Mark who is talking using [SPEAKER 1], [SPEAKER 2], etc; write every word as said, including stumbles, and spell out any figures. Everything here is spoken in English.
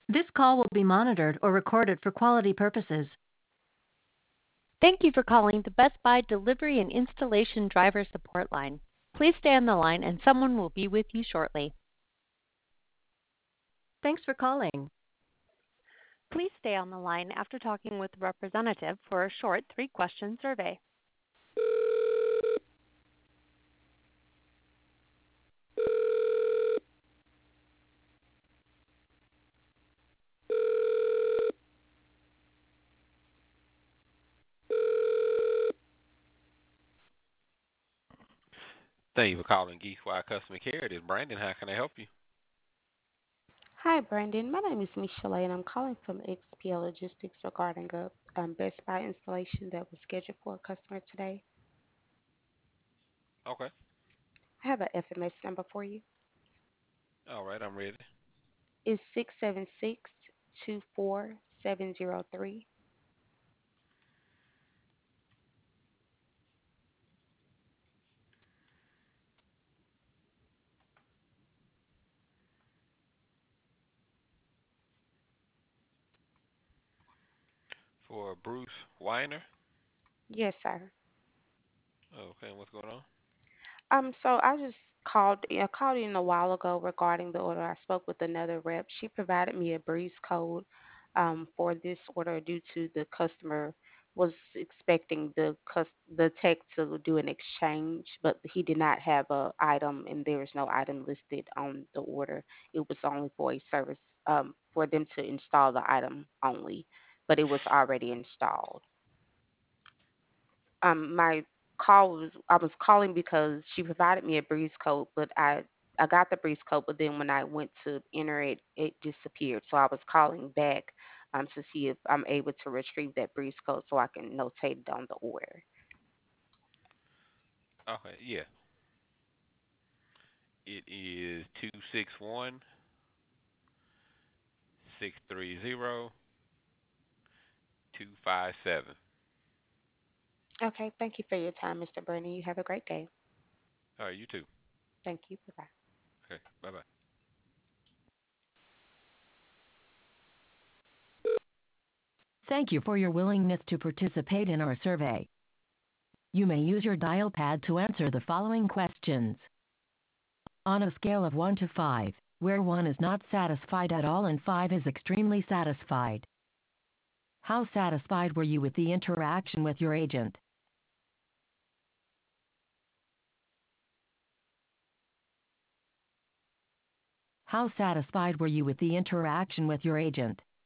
[SPEAKER 1] This call will be monitored or recorded for quality purposes.
[SPEAKER 2] Thank you for calling the Best Buy Delivery and Installation Driver Support Line. Please stay on the line and someone will be with you shortly.
[SPEAKER 1] Thanks for calling.
[SPEAKER 2] Please stay on the line after talking with a representative for a short three-question survey.
[SPEAKER 3] Thank you for calling Geeksquad Customer Care. This is Brandon. How can I help you?
[SPEAKER 4] Hi, Brandon. My name is Michelle, and I'm calling from X P L Logistics regarding a um, Best Buy installation that was scheduled for a customer today.
[SPEAKER 3] Okay.
[SPEAKER 4] I have an F M S number for you.
[SPEAKER 3] All right, I'm ready.
[SPEAKER 4] It's six seven six two four seven zero three.
[SPEAKER 3] For Bruce Weiner.
[SPEAKER 4] Yes, sir.
[SPEAKER 3] Okay, what's going on?
[SPEAKER 4] Um, so I just called. I called in a while ago regarding the order. I spoke with another rep. She provided me a breeze code um, for this order due to the customer was expecting the cus- the tech to do an exchange, but he did not have a item, and there is no item listed on the order. It was only for a service um, for them to install the item only, but it was already installed. Um my call was I was calling because she provided me a breeze code, but I I got the breeze code, but then when I went to enter it, it disappeared. So I was calling back um to see if I'm able to retrieve that breeze code so I can notate it on the order.
[SPEAKER 3] Okay, yeah. It is two six one six three zero two five seven.
[SPEAKER 4] Okay, thank you for your time, mister Bernie. You have a great day.
[SPEAKER 3] All right, you too.
[SPEAKER 4] Thank you. Bye bye.
[SPEAKER 3] Okay, bye bye.
[SPEAKER 1] Thank you for your willingness to participate in our survey. You may use your dial pad to answer the following questions. On a scale of one to five, where one is not satisfied at all and five is extremely satisfied, how satisfied were you with the interaction with your agent? How satisfied were you with the interaction with your agent?